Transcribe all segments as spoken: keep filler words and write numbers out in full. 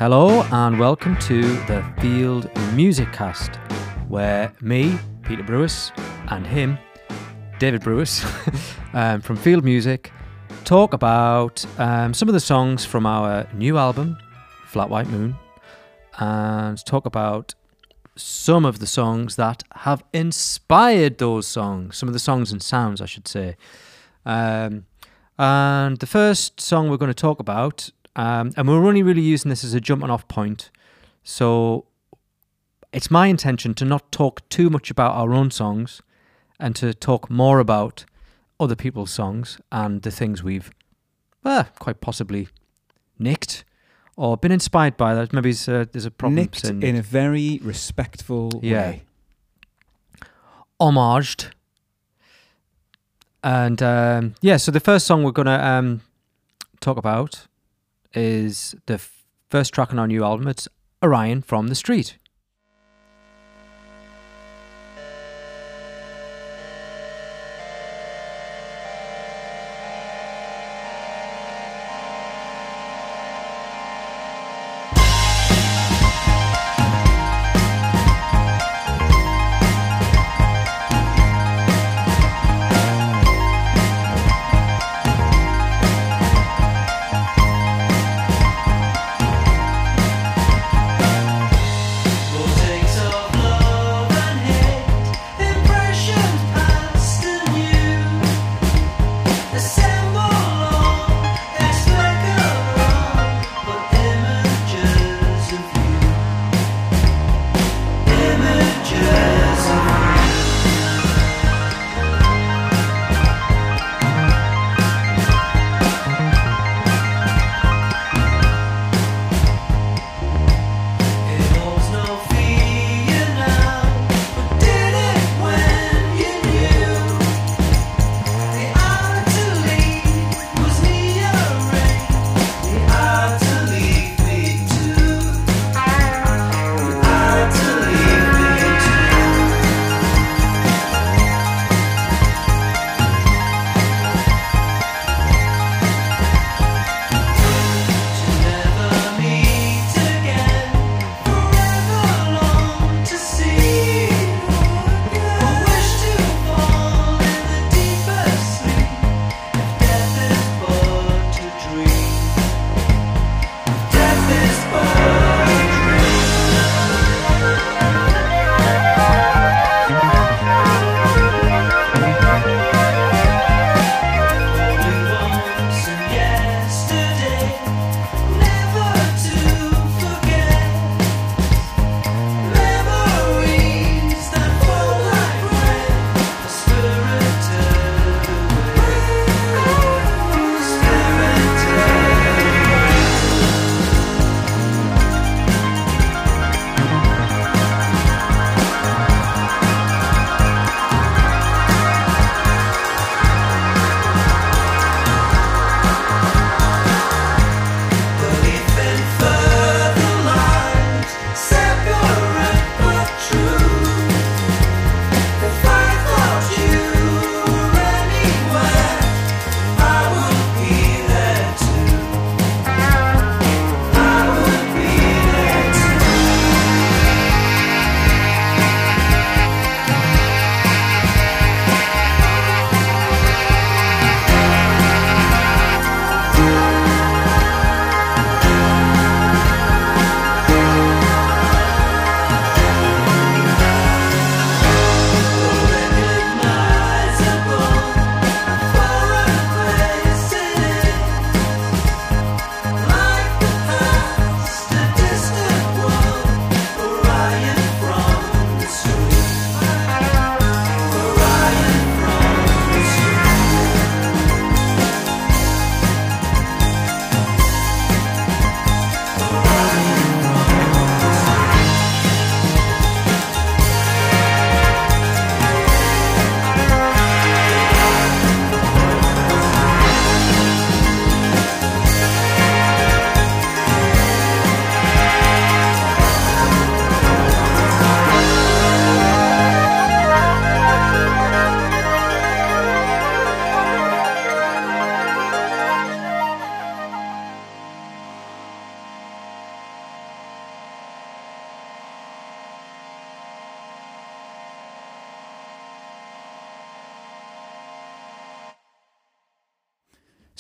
Hello and welcome to the Field Music Cast, where me, Peter Brewis, and him, David Brewis, um, from Field Music, talk about um, some of the songs from our new album, Flat White Moon, and talk about some of the songs that have inspired those songs, some of the songs and sounds, I should say. Um, and the first song we're going to talk about, um, and we're only really using this as a jumping off point, so it's my intention to not talk too much about our own songs and to talk more about other people's songs and the things we've uh, quite possibly nicked or been inspired by. That maybe uh, there's a problem. Nicked in a very respectful yeah. way. Homaged. And um, yeah, so the first song we're going to um, talk about is the f- first track on our new album. It's Orion from the Street.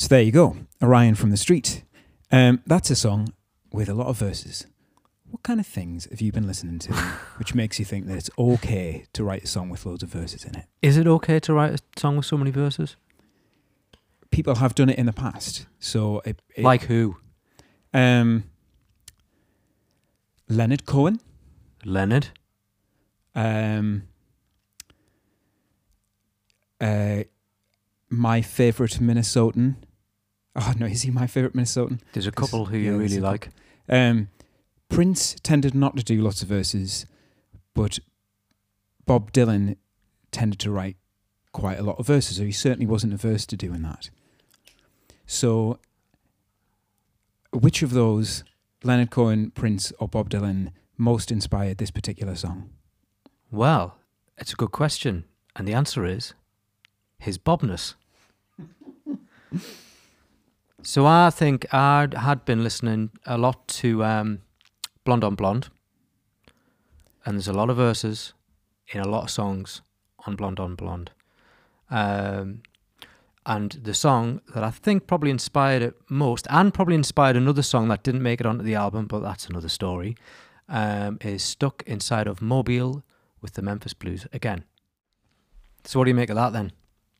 So there you go, Orion from the Street. Um, that's a song with a lot of verses. What kind of things have you been listening to which makes you think that it's okay to write a song with loads of verses in it? Is it okay to write a song with so many verses? People have done it in the past. So it, it, Like who? Um, Leonard Cohen. Leonard. Um, uh, my favourite Minnesotan. Oh no, is he my favourite Minnesotan? There's a couple who yeah, you really there's a like. Um, Prince tended not to do lots of verses, but Bob Dylan tended to write quite a lot of verses, so he certainly wasn't averse to doing that. So, which of those, Leonard Cohen, Prince, or Bob Dylan, most inspired this particular song? Well, it's a good question. And the answer is his Bobness. So I think I had been listening a lot to um, Blonde on Blonde. And there's a lot of verses in a lot of songs on Blonde on Blonde. Um, and the song that I think probably inspired it most, and probably inspired another song that didn't make it onto the album, but that's another story, um, is Stuck Inside of Mobile with the Memphis Blues again. So what do you make of that then?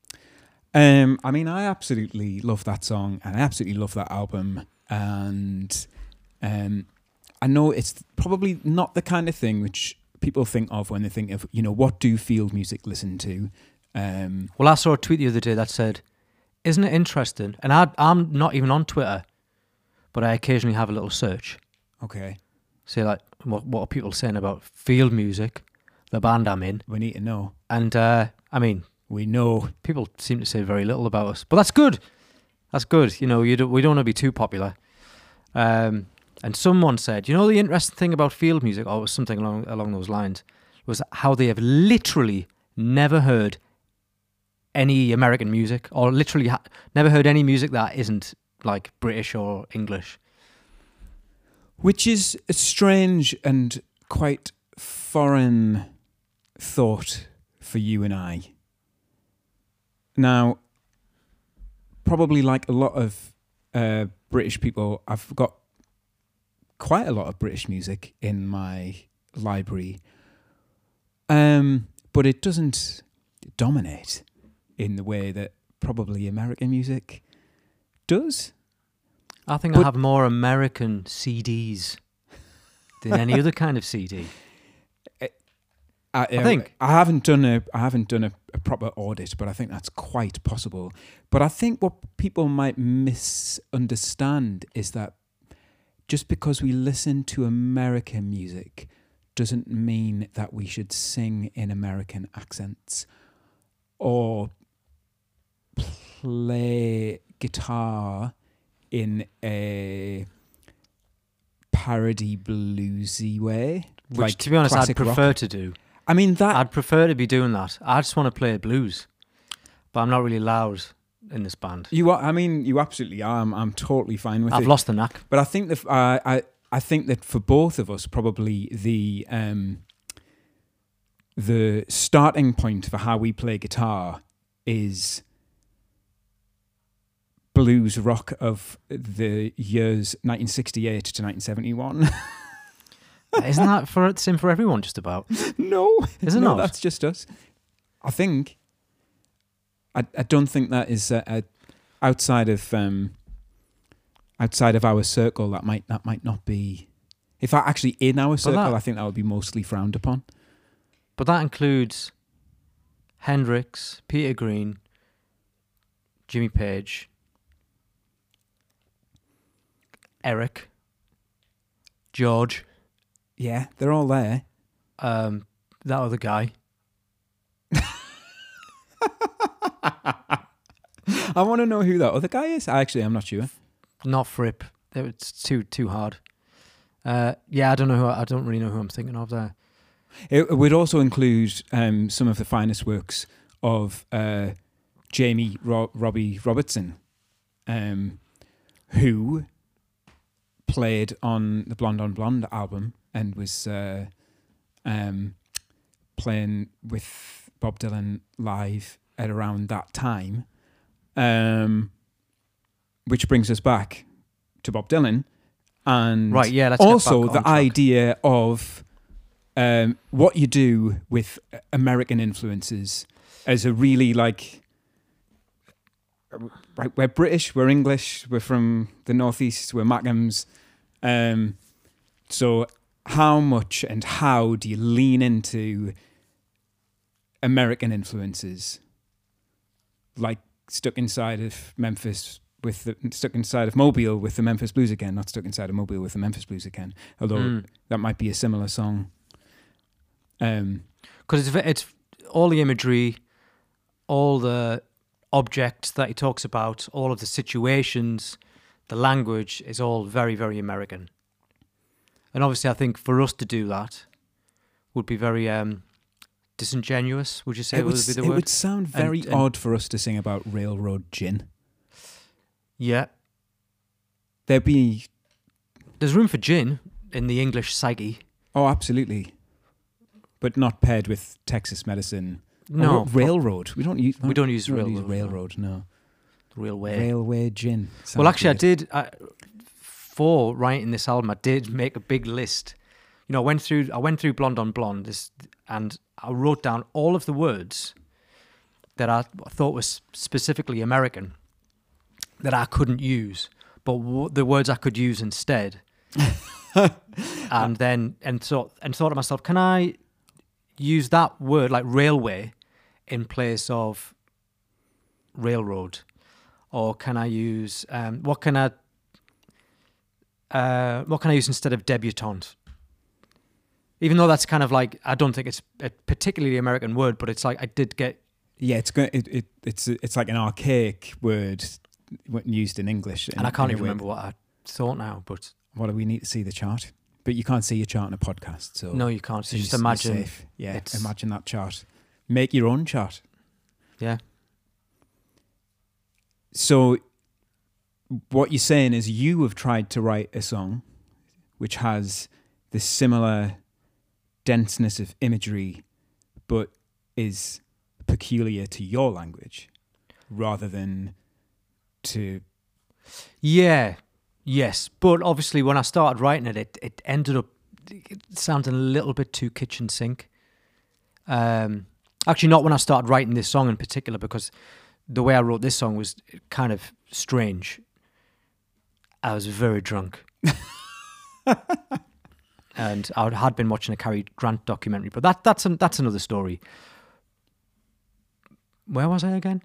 Um, I mean, I absolutely love that song, and I absolutely love that album. And um, I know it's probably not the kind of thing which people think of when they think of, you know, what do field music listen to? Um, Well, I saw a tweet the other day that said, isn't it interesting? And I, I'm not even on Twitter, but I occasionally have a little search. okay, Say, like, what, what are people saying about field music, the band I'm in? we need to know. And, uh, I mean, We know. people seem to say very little about us. But that's good. That's good. You know, you do, we don't want to be too popular. Um, and someone said, you know, the interesting thing about field music, or something along along those lines, was how they have literally never heard any American music, or literally ha- never heard any music that isn't like British or English. Which is a strange and quite foreign thought for you and I. Now, probably like a lot of uh, British people, I've got quite a lot of British music in my library, um, but it doesn't dominate in the way that probably American music does. I think But- I have more American C Ds than any other kind of C D. I, I think. I haven't done a I haven't done a, a proper audit, but I think that's quite possible. But I think what people might misunderstand is that just because we listen to American music doesn't mean that we should sing in American accents or play guitar in a parody bluesy way. Which, like to be honest, I'd classic rock. prefer to do. I mean that I'd prefer to be doing that. I just want to play blues, but I'm not really loud in this band. you are. I mean, you absolutely are. I'm, I'm totally fine with I've it. lost the knack. But I think that uh, I I think that for both of us, probably the um, the starting point for how we play guitar is blues rock of the years nineteen sixty-eight to nineteen seventy-one. Isn't that for the same for everyone? Just about. No, Is it no, not? that's just us. I think. I I don't think that is uh, uh, outside of um, outside of our circle. That might that might not be. If I actually in our circle, that- I think that would be mostly frowned upon. But that includes Hendrix, Peter Green, Jimmy Page, Eric, George, Yeah, they're all there. um, that other guy. I want to know who that other guy is. Actually, I'm not sure. Not Fripp. It's too too hard. Uh, yeah, I don't know who. I don't really know who I'm thinking of there. It, it would also include um, some of the finest works of uh, Jamie Ro- Robbie Robertson, um, who played on the Blonde on Blonde album and was uh, um, playing with Bob Dylan live at around that time. Um, which brings us back to Bob Dylan, and Right, yeah, let's get also back the on track. idea of um, what you do with American influences as a really like, right, we're British, we're English, we're from the Northeast, we're Mackhams. Um, so how much and how do you lean into American influences? Like stuck inside of Memphis with the, stuck inside of Mobile with the Memphis Blues again, not stuck inside of Mobile with the Memphis Blues again. Although Mm. that might be a similar song. Um, Because it's, ve- it's all the imagery, all the objects that he talks about, all of the situations, the language is all very, very American. And obviously, I think for us to do that would be very um, disingenuous, would you say it would, would be the it word? would sound very And- and- odd for us to sing about railroad gin. Yeah. There'd be, There's room for gin in the English psyche. oh, absolutely. But not paired with Texas medicine. No. Or railroad. We don't use, We don't use we railroad, no. railroad, no. Railway. Railway gin. Well, Sounds actually, I good. did, I, for writing this album, I did make a big list. You know, I went through, I went through Blonde on Blonde, this, and I wrote down all of the words that I thought was specifically American that I couldn't use, but w- the words I could use instead. and then and thought and thought to myself, can I use that word like railway in place of railroad, or can I use um, what can I uh, what can I use instead of debutante? Even though that's kind of like, I don't think it's a particularly American word, but it's like I did get. Yeah, it's going. It, it it's it's like an archaic word when used in English, in, And I can't in a even way. remember what I thought now, but What do we need to see the chart? But you can't see your chart in a podcast, so no, you can't. So you're just you're imagine. safe. Yeah, it's- imagine that chart. Make your own chart. Yeah. So, what you're saying is you have tried to write a song which has this similar denseness of imagery, but is peculiar to your language, rather than to. Yeah. Yes. But obviously, when I started writing it, it, it ended up sounding a little bit too kitchen sink. Um, actually, not when I started writing this song in particular, because the way I wrote this song was kind of strange. I was very drunk. And I had been watching a Cary Grant documentary, but that that's an, that's another story. Where was I again?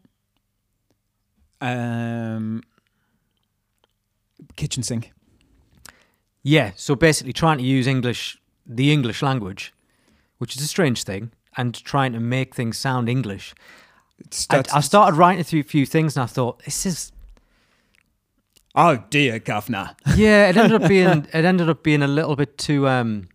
Um, kitchen sink. Yeah, so basically trying to use English, the English language, which is a strange thing, and trying to make things sound English. It's, I, that's- I started writing through a few things, and I thought, this is oh dear, governor. yeah. It ended up being it ended up being a little bit too um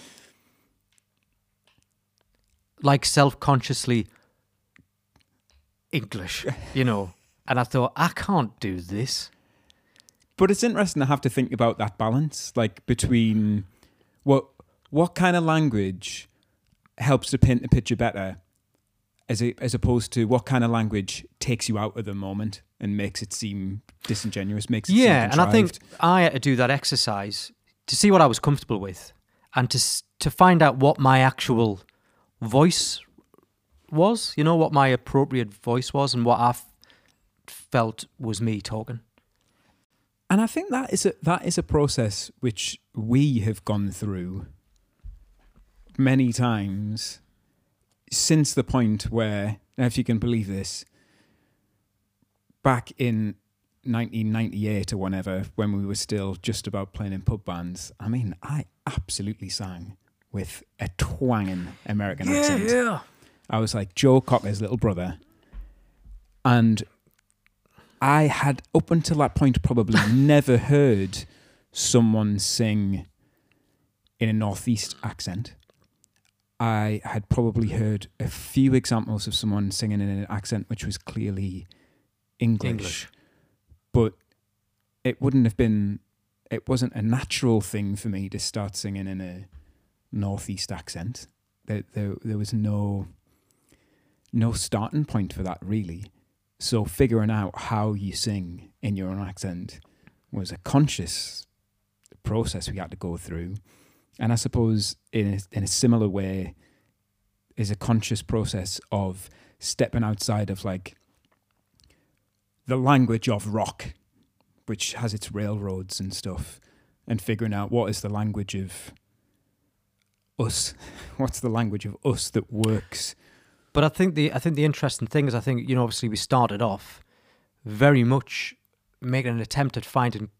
like self-consciously English, you know. And I thought, I can't do this. But it's interesting to have to think about that balance, like between what what kind of language helps to paint the picture better, as a, as opposed to what kind of language takes you out of the moment and makes it seem disingenuous, makes it Yeah, seem and I think contrived. I had to do that exercise to see what I was comfortable with, and to s- to find out what my actual voice was. You know, what my appropriate voice was, and what I f- felt was me talking. And I think that is a that is a process which we have gone through many times since the point where, now if you can believe this, back in nineteen ninety-eight or whenever, when we were still just about playing in pub bands, I mean, I absolutely sang with a twanging American accent. yeah. I was like Joe Cocker's little brother. And I had, up until that point, probably never heard someone sing in a Northeast accent. I had probably heard a few examples of someone singing in an accent which was clearly English. English. But it wouldn't have been, it wasn't a natural thing for me to start singing in a Northeast accent. There, there, there was no, no starting point for that, really. So figuring out how you sing in your own accent was a conscious process we had to go through. And I suppose in a, in a similar way is a conscious process of stepping outside of like the language of rock, which has its railroads and stuff, and figuring out what is the language of us. What's the language of us that works? But I think the I think the interesting thing is, I think, you know, obviously we started off very much making an attempt at finding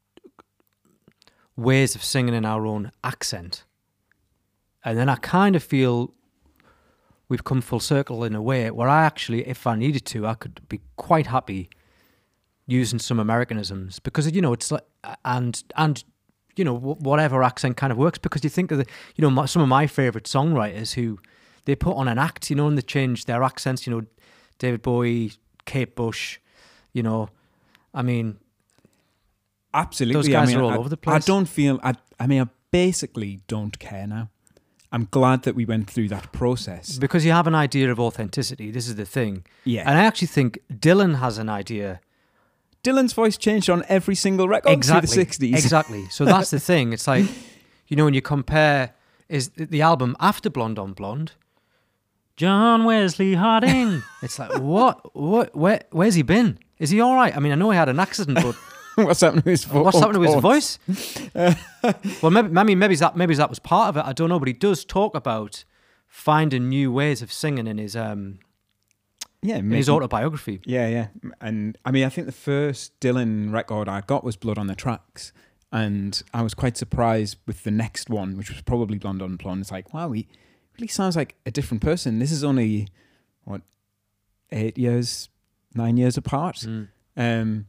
ways of singing in our own accent. And then I kind of feel we've come full circle in a way where I actually, if I needed to, I could be quite happy using some Americanisms, because, you know, it's like, and, and, you know, whatever accent kind of works, because you think of the, you know, my, some of my favourite songwriters who, they put on an act, you know, and they change their accents, you know, David Bowie, Kate Bush, you know, I mean, absolutely. Those guys I mean, are all I, over the place. I don't feel, I, I mean, I basically don't care now. I'm glad that we went through that process. Because you have an idea of authenticity, this is the thing. Yeah. And I actually think Dylan has an idea. Dylan's voice changed on every single record Exactly. through the sixties. Exactly. So that's the thing. It's like, you know, when you compare, is the album after Blonde on Blonde, John Wesley Harding. It's like, what? What? Where? Where's he been? Is he all right? I mean, I know he had an accident, but what's happened to his voice? What's happened to his voice? Well, maybe, maybe, maybe that, maybe that was part of it. I don't know, but he does talk about finding new ways of singing in his um, yeah, in his making- autobiography. Yeah, yeah. And I mean, I think the first Dylan record I got was Blood on the Tracks. And I was quite surprised with the next one, which was probably Blonde on Blonde. It's like, wow, he really sounds like a different person. This is only, what, eight years, nine years apart. Mm. Um,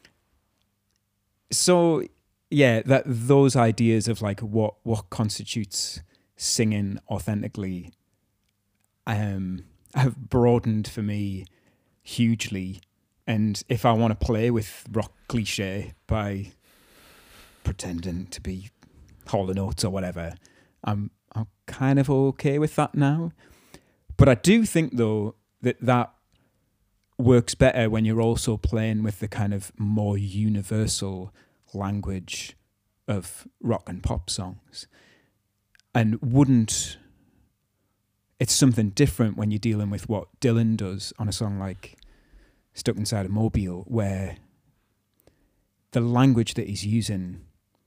so, yeah, that those ideas of like what, what constitutes singing authentically um, have broadened for me hugely. And if I want to play with rock cliche by pretending to be Hall and Oates or whatever, I'm I'm kind of okay with that now. But I do think though that that works better when you're also playing with the kind of more universal language of rock and pop songs. And wouldn't it's something different when you're dealing with what Dylan does on a song like Stuck Inside a Mobile, where the language that he's using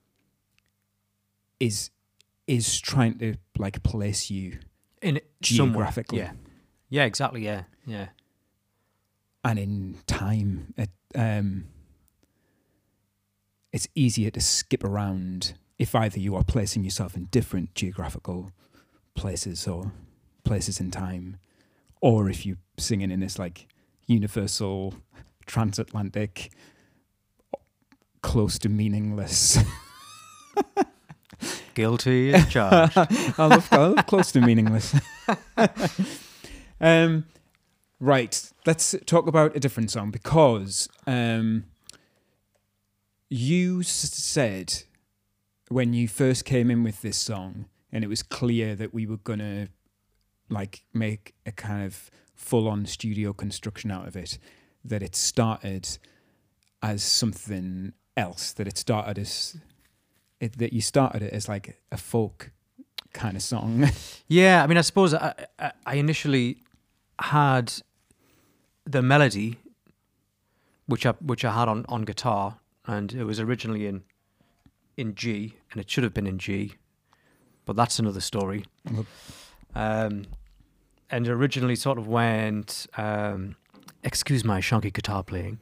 is is trying to like place you In it geographically. somewhere. Yeah. Yeah, exactly. Yeah. Yeah. And in time. It, um, it's easier to skip around if either you are placing yourself in different geographical places or places in time, or if you're singing in this like universal, transatlantic, close to meaningless. Guilty as charged. I love, I love close to meaningless. um, right, let's talk about a different song, because um, you s- said when you first came in with this song, and it was clear that we were gonna like make a kind of full-on studio construction out of it, that it started as something else, that it started as it, that you started it as like a folk kind of song. Yeah, I mean, I suppose I, I, I initially had the melody, which I which I had on, on guitar, and it was originally in in G, and it should have been in G, but that's another story. Um, and it originally sort of went, um, excuse my shonky guitar playing.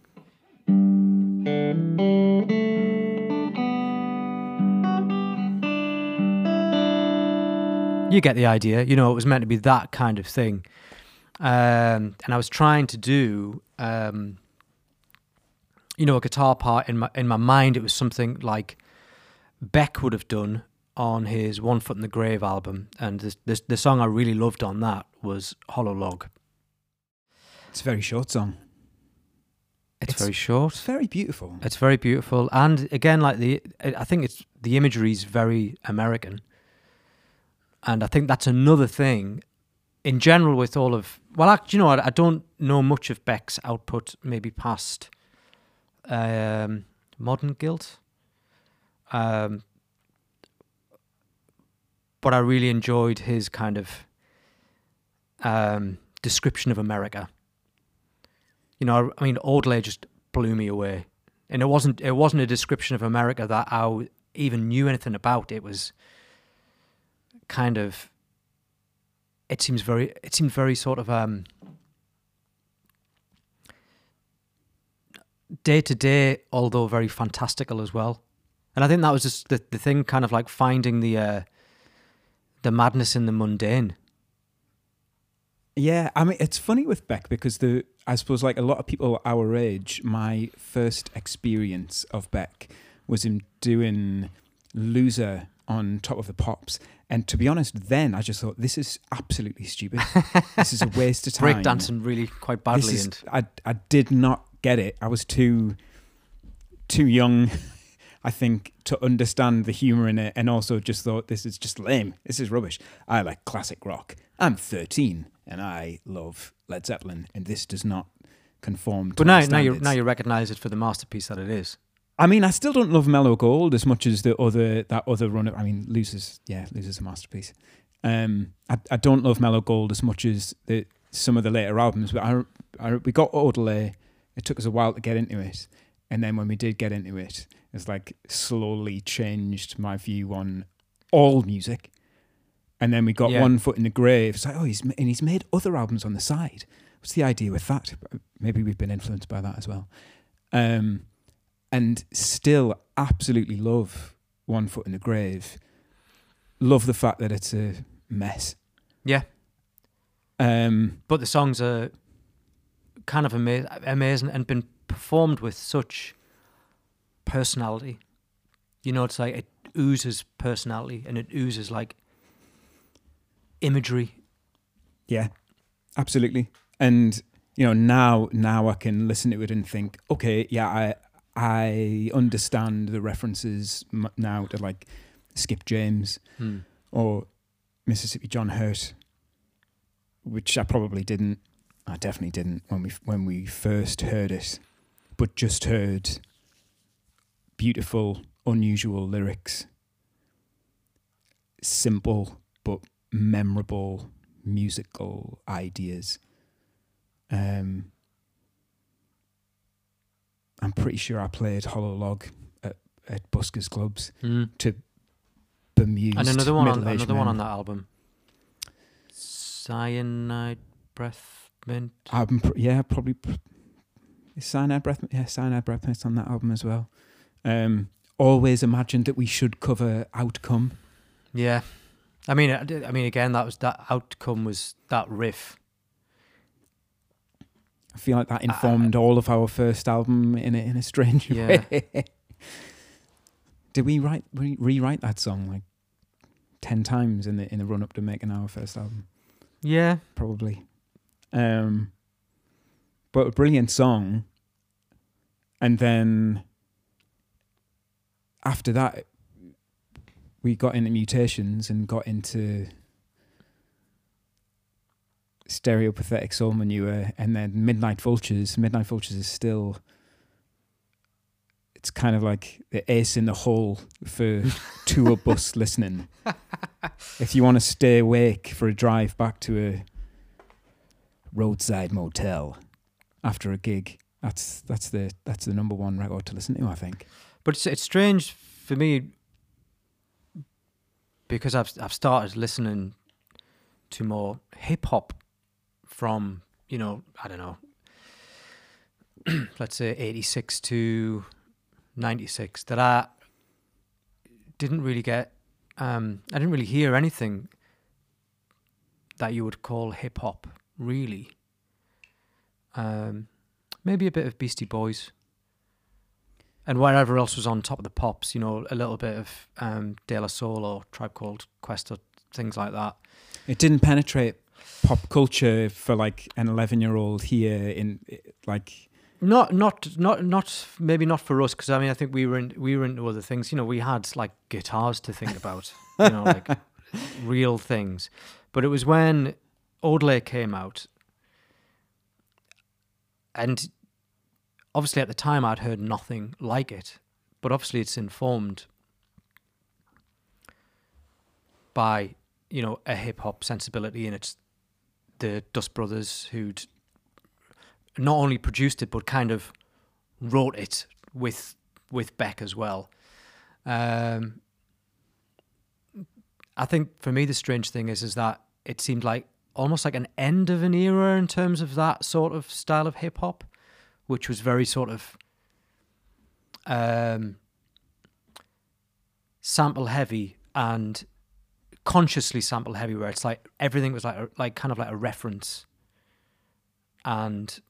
You get the idea. You know, it was meant to be that kind of thing. Um, and I was trying to do, um, you know, a guitar part in my in my mind. It was something like Beck would have done on his One Foot in the Grave album. And this, this, the song I really loved on that was Hollow Log. It's a very short song. It's, It's- very short. It's very beautiful. It's very beautiful. And again, like the, I think it's the imagery is very American. And I think that's another thing in general, with all of well, actually, you know, I, I don't know much of Beck's output, maybe past um, Modern Guilt, um, but I really enjoyed his kind of um, description of America. You know, I, I mean, Audley just blew me away, and it wasn't it wasn't a description of America that I even knew anything about. It was kind of. It seems very. It seemed very sort of um, day to day, although very fantastical as well. And I think that was just the the thing, kind of like finding the uh, the madness in the mundane. Yeah, I mean, it's funny with Beck because the I suppose like a lot of people our age, my first experience of Beck was him doing Loser on Top of the Pops. And to be honest, then I just thought, this is absolutely stupid. This is a waste of time. Breakdancing really quite badly. Is, and I I did not get it. I was too too young, I think, to understand the humour in it, and also just thought, this is just lame. This is rubbish. I like classic rock. I'm thirteen, and I love Led Zeppelin, and this does not conform to But my now, now you standards. now you recognise it for the masterpiece that it is. I mean, I still don't love Mellow Gold as much as the other that other run. Of, I mean, Losers, yeah, Losers a masterpiece. Um, I I don't love Mellow Gold as much as the some of the later albums. But I, I we got Audley. It took us a while to get into it, and then when we did get into it, it's like slowly changed my view on all music. And then we got Yeah. One Foot in the Grave. It's like, oh, he's and he's made other albums on the side. What's the idea with that? Maybe we've been influenced by that as well. Um. And still absolutely love One Foot in the Grave. Love the fact that it's a mess. Yeah. Um, But the songs are kind of ama- amazing and been performed with such personality. You know, it's like it oozes personality and it oozes like imagery. yeah, absolutely. And, you know, now now I can listen to it and think, okay, yeah, I I understand the references m- now to like Skip James Hmm. or Mississippi John Hurt, which I probably didn't. I definitely didn't when we when we first heard it, but just heard beautiful, unusual lyrics, simple but memorable musical ideas. Um, I'm pretty sure I played Hollow Log at, at Buskers clubs Hmm. to bemused And another one on middle-aged another one men. on that album. Cyanide Breath Mint. Album, pr- yeah, probably. Pr- is Cyanide Breath, yeah, Cyanide Breath Mint on that album as well. Um, always imagined that we should cover Outcome. Yeah. I mean I did- I mean again that was that outcome was that riff. I feel like that informed all of our first album in a, in a strange Yeah. way. Did we write re- rewrite that song like ten times in the in the run up to making our first album? Yeah. Probably. Um, but a brilliant song. And then after that, we got into Mutations and got into Stereopathetic Soul Manure, and then Midnight Vultures. Midnight Vultures is still, it's kind of like the ace in the hole for tour bus listening. If you want to stay awake for a drive back to a roadside motel after a gig, that's that's the that's the number one record to listen to, I think. But it's it's strange for me because I've I've started listening to more hip hop from, you know, I don't know, let's say eighty-six to ninety-six, that I didn't really get, um, I didn't really hear anything that you would call hip hop, really. Um, maybe a bit of Beastie Boys. And whatever else was on Top of the Pops, you know, a little bit of um, De La Soul or Tribe Called Quest or things like that. It didn't penetrate pop culture for like an eleven-year-old here in like. Not, not, not, not. Maybe not for us, because I mean, I think we were in, we were into other things. You know, we had like guitars to think about. You know, like real things. But it was when Odelay came out, and obviously at the time I'd heard nothing like it, but obviously it's informed by, you know, a hip hop sensibility, and it's the Dust Brothers who'd not only produced it but kind of wrote it with with Beck as well. Um, I think for me the strange thing is is that it seemed like almost like an end of an era in terms of that sort of style of hip hop, which was very sort of um, sample heavy and consciously sample heavy, where it's like everything was like a, like kind of like a reference, and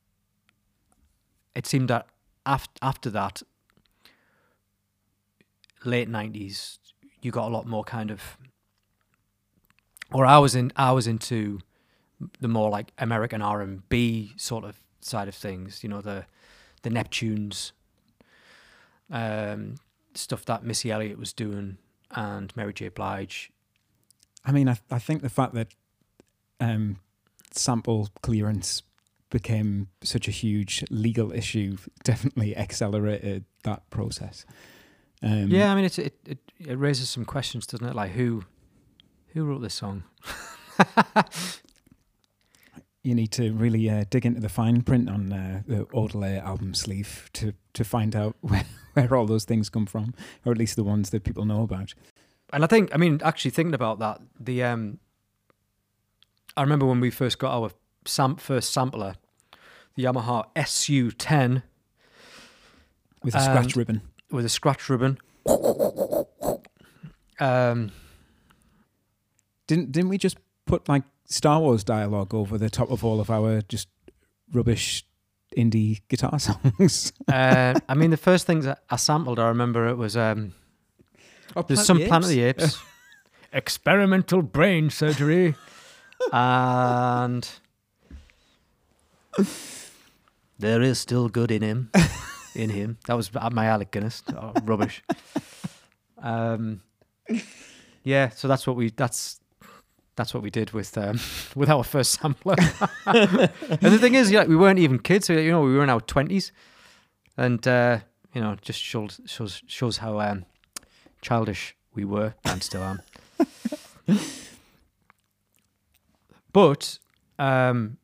it seemed that after after that late nineties, you got a lot more kind of, or I was in I was into the more like American R and B sort of side of things, you know, the the Neptunes, um, stuff that Missy Elliott was doing and Mary J. Blige. I mean, I, I think the fact that um, sample clearance became such a huge legal issue definitely accelerated that process. Um, yeah, I mean, it's, it, it it raises some questions, doesn't it? Like, who who wrote this song? You need to really uh, dig into the fine print on uh, the Odelay album sleeve to, to find out where, where all those things come from, or at least the ones that people know about. And I think, I mean, actually thinking about that, the um, I remember when we first got our sam- first sampler, the Yamaha S U ten. With a scratch ribbon. With a scratch ribbon. um, didn't didn't we just put like Star Wars dialogue over the top of all of our just rubbish indie guitar songs? uh, I mean, the first things I sampled, I remember it was um, oh, there's some Planet of the Apes, experimental brain surgery, and there is still good in him. In him, that was my Alec Guinness. Oh, rubbish. Um, yeah, so that's what we that's that's what we did with um, with our first sampler. And the thing is, yeah, we weren't even kids. So, you know, we were in our twenties, and uh, you know, just shows shows shows how um, childish we were and still am. But um,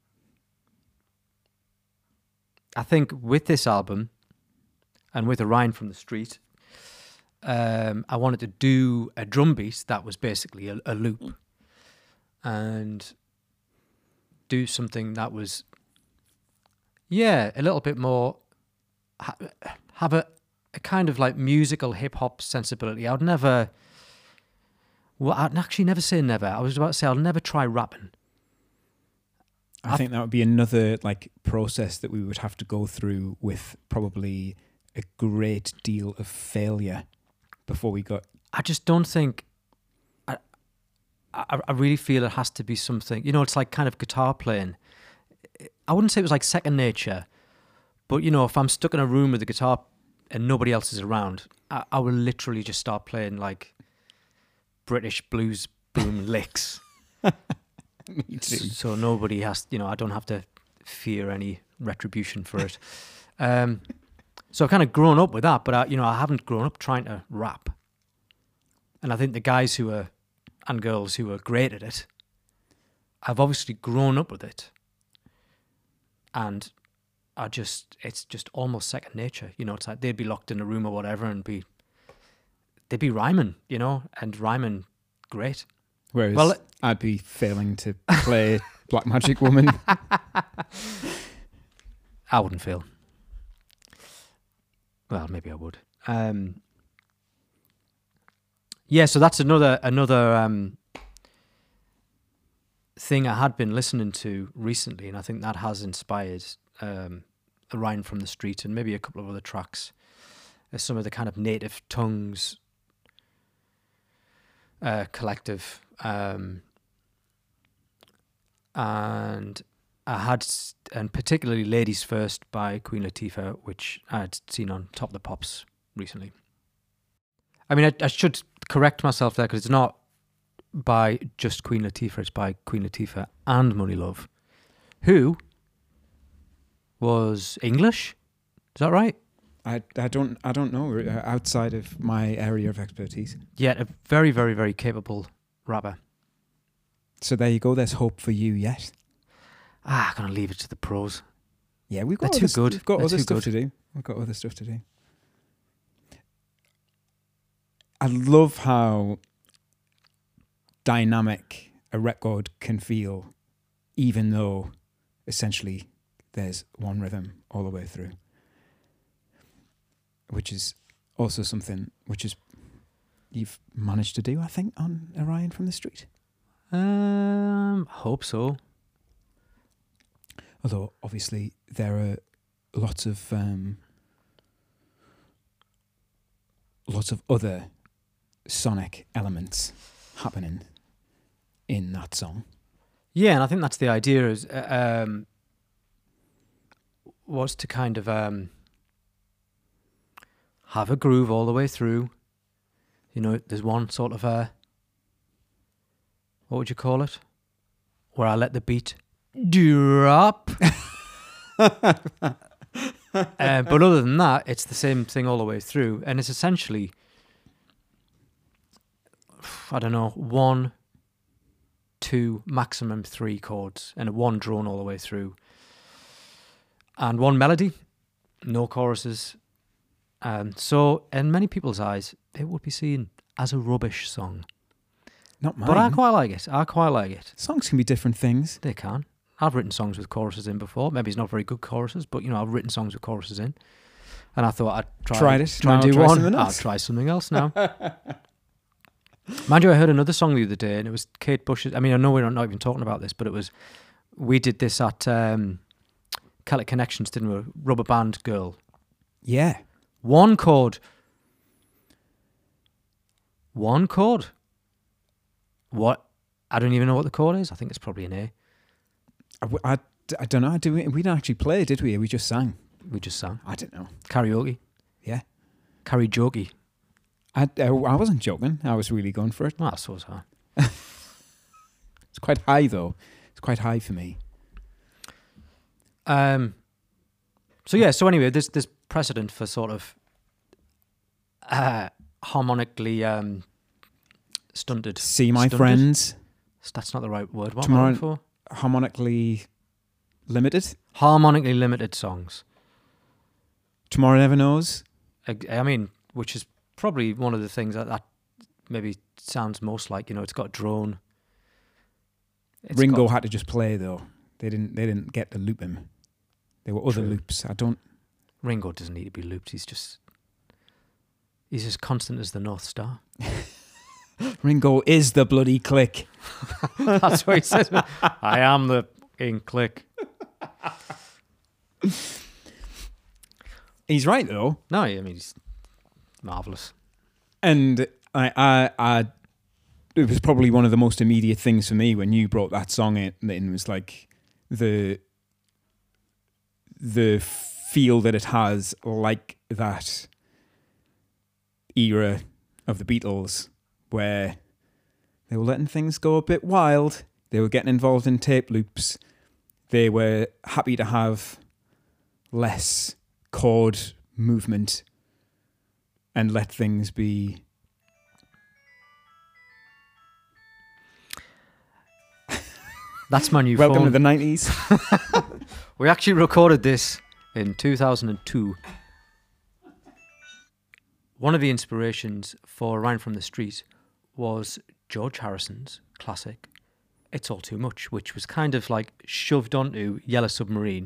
I think with this album. And with a Ryan from the Street, um, I wanted to do a drum beat that was basically a, a loop, and do something that was, yeah, a little bit more, ha- have a, a kind of like musical hip hop sensibility. I'd never, well, I'd actually never say never. I was about to say I'll never try rapping. I I've, think that would be another like process that we would have to go through with probably a great deal of failure before we got. I just don't think. I, I I really feel it has to be something. You know, it's like kind of guitar playing. I wouldn't say it was like second nature, but you know, if I'm stuck in a room with a guitar and nobody else is around, I, I will literally just start playing like British blues boom licks. Me too. So nobody has. You know, I don't have to fear any retribution for it. Um. So I've kind of grown up with that, but I, you know, I haven't grown up trying to rap. And I think the guys who are, and girls who are great at it, have obviously grown up with it. And are just, it's just almost second nature. You know, it's like they'd be locked in a room or whatever and be, they'd be rhyming, you know, and rhyming great. Whereas well, I'd be failing to play Black Magic Woman. I wouldn't fail. Well, maybe I would. Um, yeah, so that's another another um, thing I had been listening to recently, and I think that has inspired um, a Ryan from the Street and maybe a couple of other tracks. There's some of the kind of Native Tongues uh, collective, um, and I had, and particularly Ladies First by Queen Latifah, which I had seen on Top of the Pops recently. I mean, I, I should correct myself there because it's not by just Queen Latifah. It's by Queen Latifah and Money Love, who was English. Is that right? I, I don't I don't know uh, outside of my area of expertise. Yeah, a very, very, very capable rapper. So there you go. There's hope for you yet. Ah, I'm gonna leave it to the pros. Yeah, we've got They're other, too good. We've got They're other too stuff good. to do. We've got other stuff to do. I love how dynamic a record can feel, even though essentially there's one rhythm all the way through, which is also something which is you've managed to do, I think, on Orion from the Street. Um, hope so. Although obviously there are lots of um, lots of other sonic elements happening in that song. Yeah, and I think that's the idea. Is uh, um, was to kind of um have a groove all the way through. You know, there's one sort of a, what would you call it? Where I let the beat drop. uh, but other than that, it's the same thing all the way through. And it's essentially, I don't know, one, two, maximum three chords and a one drone all the way through. And one melody, no choruses. Um, so, in many people's eyes, it would be seen as a rubbish song. Not mine. But I quite like it. I quite like it. Songs can be different things. They can. I've written songs with choruses in before. Maybe it's not very good choruses, but, you know, I've written songs with choruses in. And I thought I'd try, Tried it. try and Now do try one. something I'll else. try something else now. Mind you, I heard another song the other day, and it was Kate Bush's. I mean, I know we're not even talking about this, but it was, we did this at um, Celtic Connections, didn't we? Rubber Band Girl. Yeah. One chord. One chord. What? I don't even know what the chord is. I think it's probably an A. I, w- I, I don't know. Do we, we didn't actually play, did we? We just sang. We just sang. I don't know. Karaoke. Yeah. Karaoke. I, I, I wasn't joking. I was really going for it. Ah, so was I. It's quite high, though. It's quite high for me. Um. So yeah. So anyway, there's there's precedent for sort of uh, harmonically um, stunted. See, my stunted? friends, That's not the right word. What Tomorrow- am I looking for? harmonically limited. Harmonically limited songs. Tomorrow Never Knows. I, I mean, which is probably one of the things that, that maybe sounds most like. You know, it's got drone. It's Ringo got- had to just play, though. They didn't. They didn't get to loop him. There were other True. loops. I don't. Ringo doesn't need to be looped. He's just he's as constant as the North Star. Ringo is the bloody click. That's what he says. I am the fucking click. He's right, though. No, I mean he's marvelous. And I, I, I, it was probably one of the most immediate things for me when you brought that song in. It was like the, the feel that it has, like that era of the Beatles, where they were letting things go a bit wild. They were getting involved in tape loops. They were happy to have less chord movement and let things be. That's my new Welcome phone. to the nineties. We actually recorded this in two thousand two. One of the inspirations for Rhyme from the Street was George Harrison's classic It's All Too Much, which was kind of like shoved onto Yellow Submarine.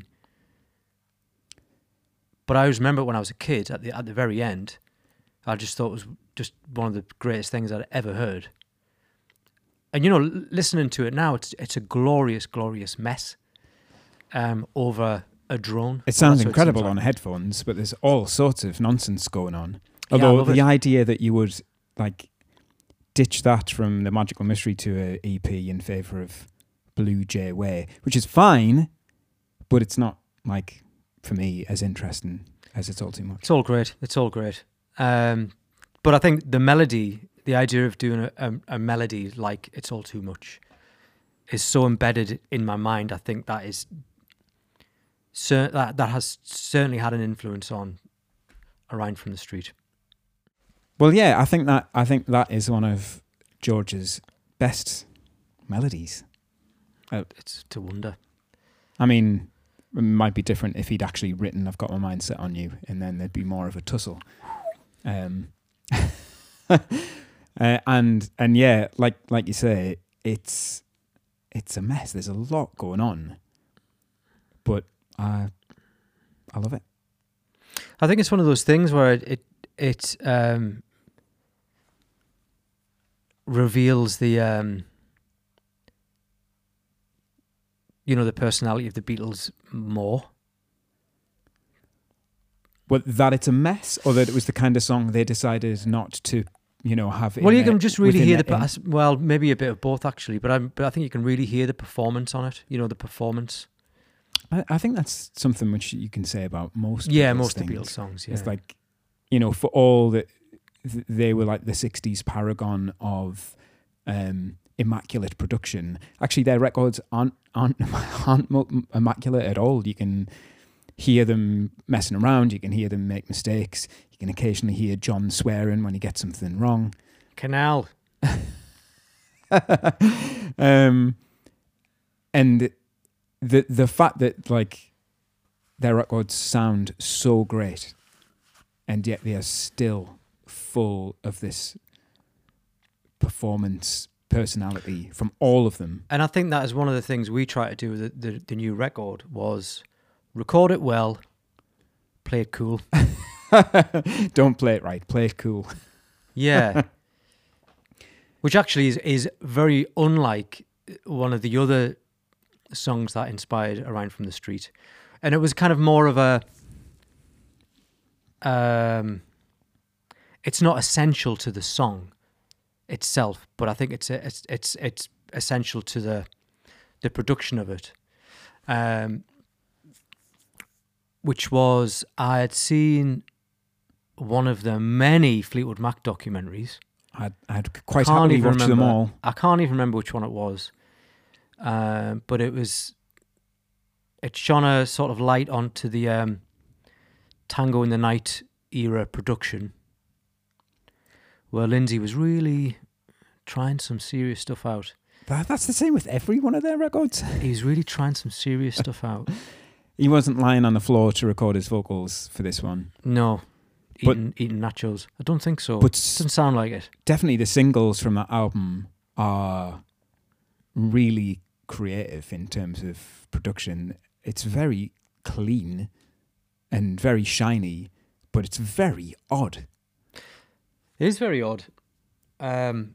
But I always remember when I was a kid, at the at the very end, I just thought it was just one of the greatest things I'd ever heard. And, you know, l- listening to it now, it's it's a glorious, glorious mess um, over a drone. It sounds That's what it incredible seems like. on headphones, but there's all sorts of nonsense going on. Yeah, I Although love the it. idea that you would like ditch that from the Magical Mystery Tour E P in favour of Blue Jay Way, which is fine, but it's not, like, for me, as interesting as It's All Too Much. It's all great. It's all great. Um, but I think the melody, the idea of doing a, a, a melody like It's All Too Much is so embedded in my mind. I think that is cer- that that has certainly had an influence on Around from the Street. Well, yeah, I think that I think that is one of George's best melodies. Uh, it's to wonder. I mean, it might be different if he'd actually written "I've Got My Mind Set on You," and then there'd be more of a tussle. Um, uh, and and yeah, like like you say, it's it's a mess. There's a lot going on, but I I love it. I think it's one of those things where it it, it um, reveals the um, you know the personality of the Beatles more. Well, that it's a mess, or that it was the kind of song they decided not to, you know, have. Well, you can just really hear the, the the well, maybe a bit of both actually, but I but I think you can really hear the performance on it. You know, the performance. I, I think that's something which you can say about most. Yeah, Beatles most things. of the Beatles songs. Yeah, it's like, you know, for all that they were like the sixties paragon of um, immaculate production. Actually, their records aren't aren't aren't immaculate at all. You can hear them messing around. You can hear them make mistakes. You can occasionally hear John swearing when he gets something wrong. Canal. um, and the the fact that like their records sound so great, and yet they are still full of this performance personality from all of them. And I think that is one of the things we try to do with the, the, the new record was record it well, play it cool. Don't play it right, play it cool. Yeah. Which actually is, is very unlike one of the other songs that inspired Around from the Street. And it was kind of more of a... Um, it's not essential to the song itself, but I think it's a, it's it's it's essential to the the production of it. Um, which was, I had seen one of the many Fleetwood Mac documentaries. I'd, I'd quite happily watch them all. I can't even remember which one it was. Um, but it was, it shone a sort of light onto the um, Tango in the Night era production, where Lindsay was really trying some serious stuff out. That, that's the same with every one of their records. He was really trying some serious stuff out. He wasn't lying on the floor to record his vocals for this one. No. But, eating, eating nachos. I don't think so. But doesn't sound like it. Definitely the singles from that album are really creative in terms of production. It's very clean and very shiny, but it's very odd. It is very odd. Um,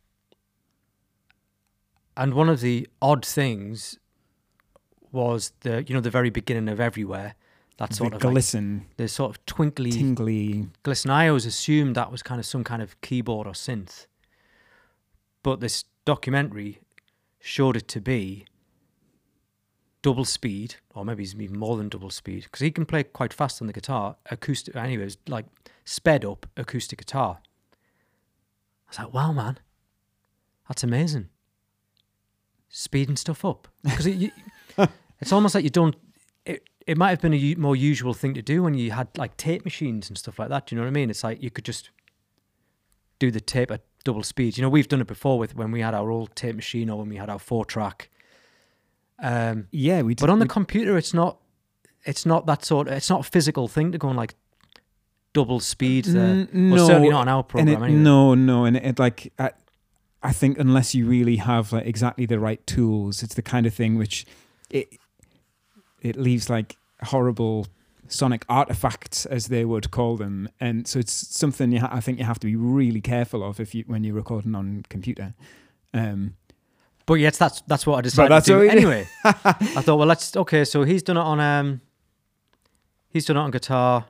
and one of the odd things was the, you know, the very beginning of Everywhere. That sort the of glisten, like, the sort of twinkly, tingly glisten. I always assumed that was kind of some kind of keyboard or synth, but this documentary showed it to be double speed, or maybe it's even more than double speed, because he can play quite fast on the guitar, acoustic. Anyways, like sped up acoustic guitar. I was like, wow, man, that's amazing. Speeding stuff up, because it, it's almost like you don't. It, It might have been a u- more usual thing to do when you had like tape machines and stuff like that. Do you know what I mean? It's like you could just do the tape at double speed. You know, we've done it before with when we had our old tape machine or when we had our four track. Um, yeah, we. Did, but on the we, computer, it's not. It's not that sort. Of, it's not a physical thing to go on like double speed. There. N- no, well, certainly not on our program. it, anyway. No, no, and it, it like I, I think unless you really have like exactly the right tools, it's the kind of thing which it. It leaves like horrible sonic artifacts, as they would call them, and so it's something you ha- I think you have to be really careful of if you when you're recording on computer. Um, but yes, that's that's what I decided that's to do what anyway. I thought, well, let's okay. So he's done it on um, he's done it on guitar.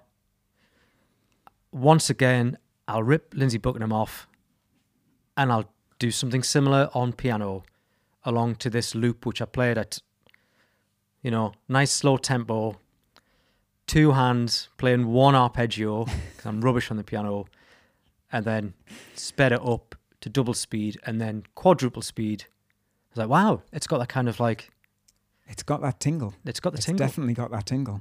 Once again, I'll rip Lindsey Buckingham off, and I'll do something similar on piano, along to this loop which I played at. You know, nice slow tempo, two hands playing one arpeggio, because I'm rubbish on the piano, and then sped it up to double speed and then quadruple speed. I was like, wow, it's got that kind of like... It's got that tingle. It's got the it's tingle. definitely got that tingle.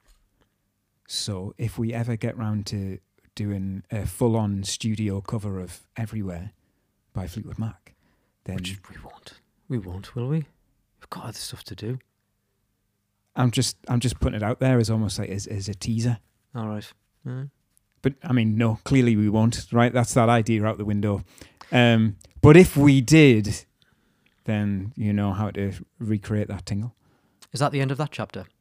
So if we ever get round to doing a full-on studio cover of Everywhere by Fleetwood Mac, then... Which we won't. We won't, will we? We've got other stuff to do. I'm just I'm just putting it out there as almost like as, as a teaser. All right. Mm. But, I mean, no, clearly we won't, right? That's that idea out the window. Um, but if we did, then you know how to recreate that tingle. Is that the end of that chapter?